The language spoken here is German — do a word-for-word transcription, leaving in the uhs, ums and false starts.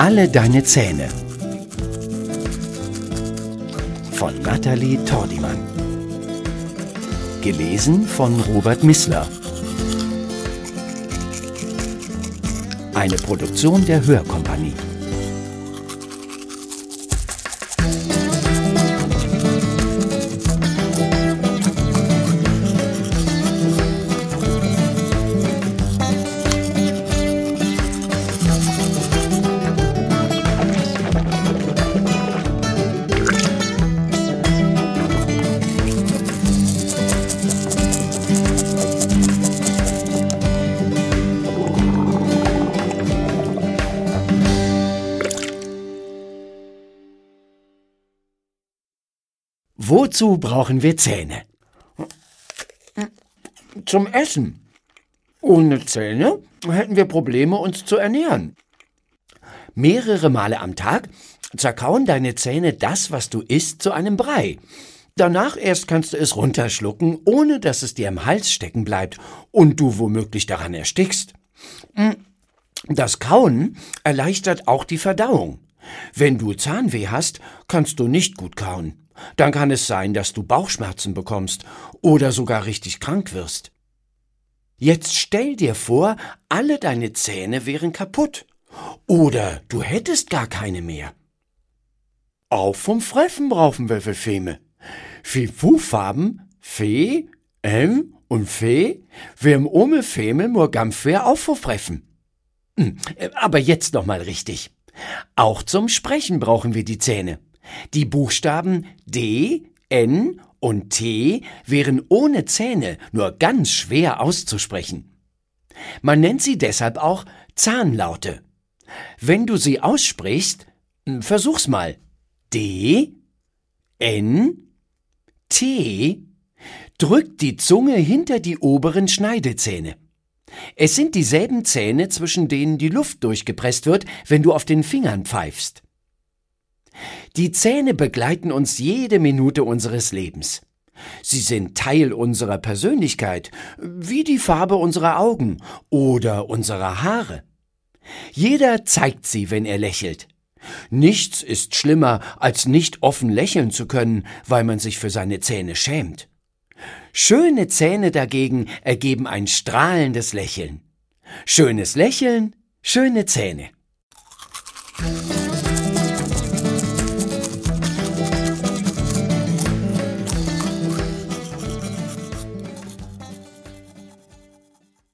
Alle deine Zähne von Nathalie Tordimann. Gelesen von Robert Missler. Eine Produktion der Hörkompanie. Wozu brauchen wir Zähne? Zum Essen. Ohne Zähne hätten wir Probleme, uns zu ernähren. Mehrere Male am Tag zerkauen deine Zähne das, was du isst, zu einem Brei. Danach erst kannst du es runterschlucken, ohne dass es dir im Hals stecken bleibt und du womöglich daran erstickst. Das Kauen erleichtert auch die Verdauung. Wenn du Zahnweh hast, kannst du nicht gut kauen. Dann kann es sein, dass du Bauchschmerzen bekommst oder sogar richtig krank wirst. Jetzt stell dir vor, alle deine Zähne wären kaputt. Oder du hättest gar keine mehr. Auch vom Fressen brauchen wir Feme. Viel Fußfarben, Fee, M und Fee, wir im Ome Feme nur ganz schwer aufverfressen. Aber jetzt noch mal richtig. Auch zum Sprechen brauchen wir die Zähne. Die Buchstaben D, N und T wären ohne Zähne nur ganz schwer auszusprechen. Man nennt sie deshalb auch Zahnlaute. Wenn du sie aussprichst, versuch's mal. D, N, T, drück die Zunge hinter die oberen Schneidezähne. Es sind dieselben Zähne, zwischen denen die Luft durchgepresst wird, wenn du auf den Fingern pfeifst. Die Zähne begleiten uns jede Minute unseres Lebens. Sie sind Teil unserer Persönlichkeit, wie die Farbe unserer Augen oder unserer Haare. Jeder zeigt sie, wenn er lächelt. Nichts ist schlimmer, als nicht offen lächeln zu können, weil man sich für seine Zähne schämt. Schöne Zähne dagegen ergeben ein strahlendes Lächeln. Schönes Lächeln, schöne Zähne.